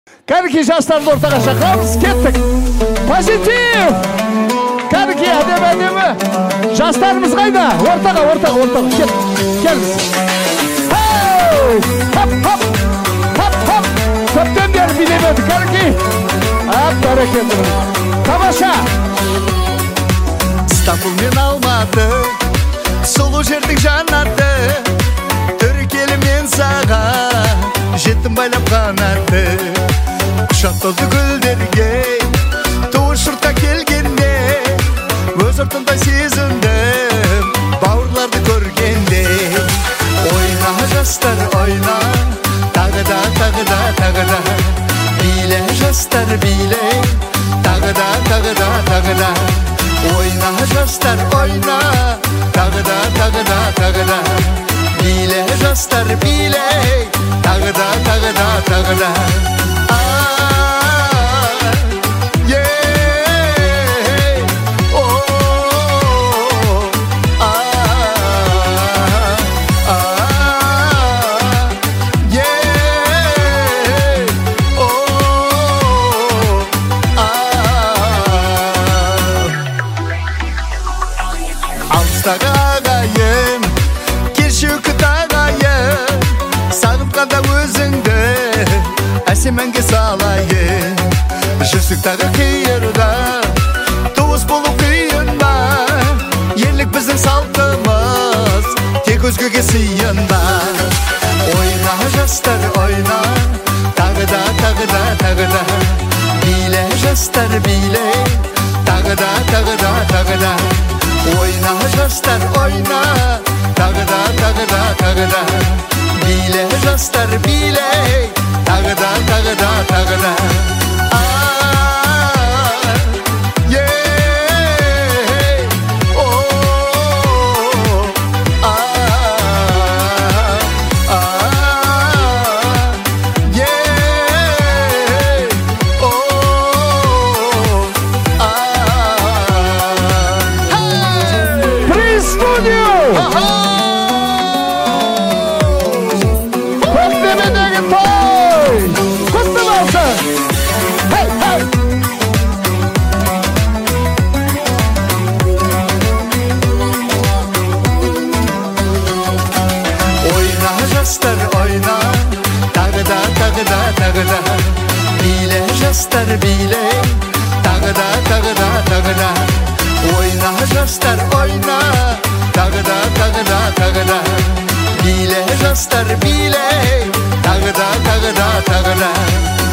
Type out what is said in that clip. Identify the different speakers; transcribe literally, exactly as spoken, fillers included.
Speaker 1: Kәнекей жастарды ортаға шақырамыз, кеттік. Позитив! Кәнекей, әдемі, әдемі. Жастарымыз қайда? Ортаға, ортаға, ортаға. Кет, келіңіз. Хоп, хоп, хоп, хоп. Көптен бері билемеді, кәнекей. Ап, бәрекелді. Тамаша.
Speaker 2: Стамбул мен Алматы, сұлу жердің жанаты, Түркелі мен саға, жеттім байлап қанаты. Құшақ толды гүлдерге, туыс жұртқа келгенде, өз ортында сезіндім, бауырларды көргенде. Ойна жастар, ойна, тағы да, тағы да, тағы да. Биле жастар, биле, тағы да, тағы да, тағы да. Oyna жастар, oyna, тағы да, тағы да, тағы да. Биле жастар, биле, тағы да, тағы да, тағы да. Алыстағы ағайын, келші үкіт ағайын, сағынғанда өзіңді әсем әнге салайын. Жүрсік тағы қиырда, туыс болу қиын ба, ерлік біздің салтымыз, тек өзгеге сыйын ба. Ойна жастар, ойна, тағы да, тағы да, тағы да. Биле жастар, биле, тағы да, тағы да, тағы да. Oyna жастар, oyna, тағы да, тағы да, тағы да. Биле жастар, биле, тағы да, тағы да, тағы да. Жастар, ойна, тағы да, тағы да, тағы да. Биле жастар, биле, тағы да, тағы да, тағы да. Ойна жастар, ойна, тағы да, тағы да, тағы да. Биле жастар, биле, тағы да, тағы да, тағы да.